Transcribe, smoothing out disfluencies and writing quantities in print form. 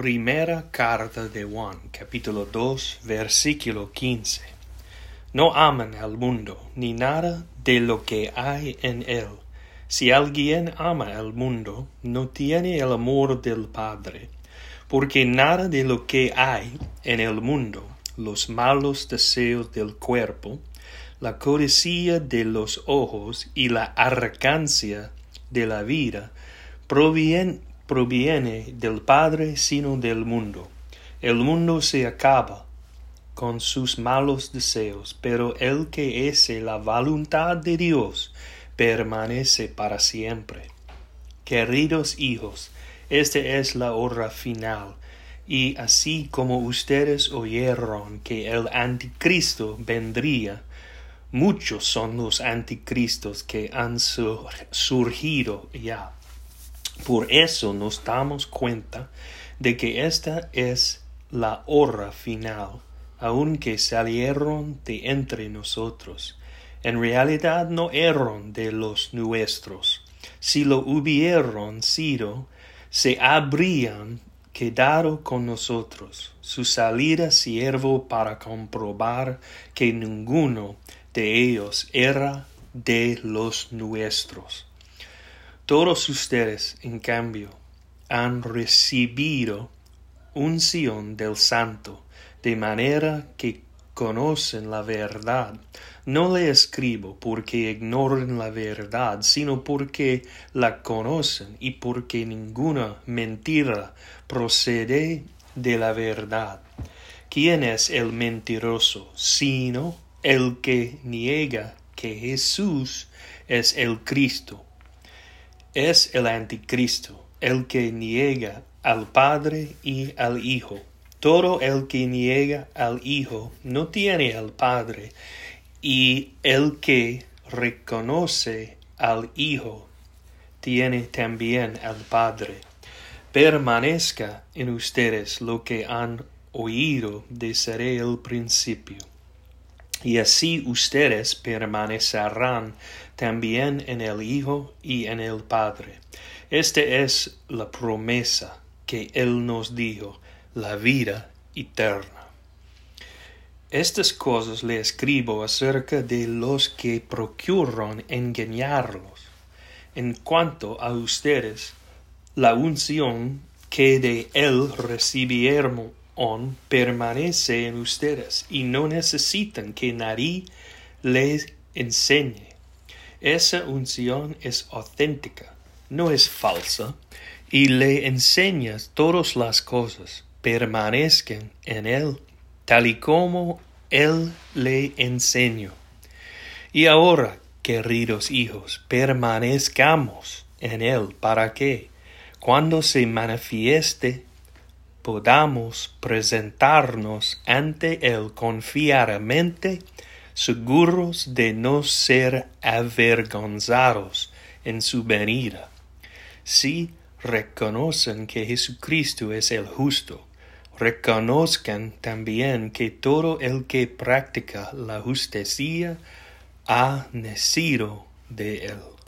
Primera carta de Juan, capítulo 2, versículo 15. No aman al mundo, ni nada de lo que hay en él. Si alguien ama al mundo, no tiene el amor del Padre, porque nada de lo que hay en el mundo, los malos deseos del cuerpo, la codicia de los ojos y la arrogancia de la vida, proviene del Padre, sino del mundo. El mundo se acaba con sus malos deseos, pero el que hace la voluntad de Dios permanece para siempre. Queridos hijos, esta es la hora final, y así como ustedes oyeron que el anticristo vendría, muchos son los anticristos que han surgido ya. Por eso nos damos cuenta de que esta es la hora final, aunque salieron de entre nosotros. En realidad no eran de los nuestros. Si lo hubieran sido, se habrían quedado con nosotros. Su salida sirvió para comprobar que ninguno de ellos era de los nuestros. Todos ustedes, en cambio, han recibido unción del Santo, de manera que conocen la verdad. No le escribo porque ignoren la verdad, sino porque la conocen y porque ninguna mentira procede de la verdad. ¿Quién es el mentiroso, sino el que niega que Jesús es el Cristo? Es el anticristo, el que niega al Padre y al Hijo. Todo el que niega al Hijo no tiene al Padre, y el que reconoce al Hijo tiene también al Padre. Permanezca en ustedes lo que han oído desde el principio, y así ustedes permanecerán también en el Hijo y en el Padre. Esta es la promesa que Él nos dijo, la vida eterna. Estas cosas le escribo acerca de los que procuran engañarlos. En cuanto a ustedes, la unción que de Él recibieron permanece en ustedes y no necesitan que nadie les enseñe. Esa unción es auténtica, no es falsa, y le enseñas todas las cosas. Permanezcan en Él, tal y como Él le enseñó. Y ahora, queridos hijos, permanezcamos en Él para que, cuando se manifieste, podamos presentarnos ante Él confiadamente, seguros de no ser avergonzados en su venida. Si reconocen que Jesucristo es el justo, reconozcan también que todo el que practica la justicia ha nacido de Él.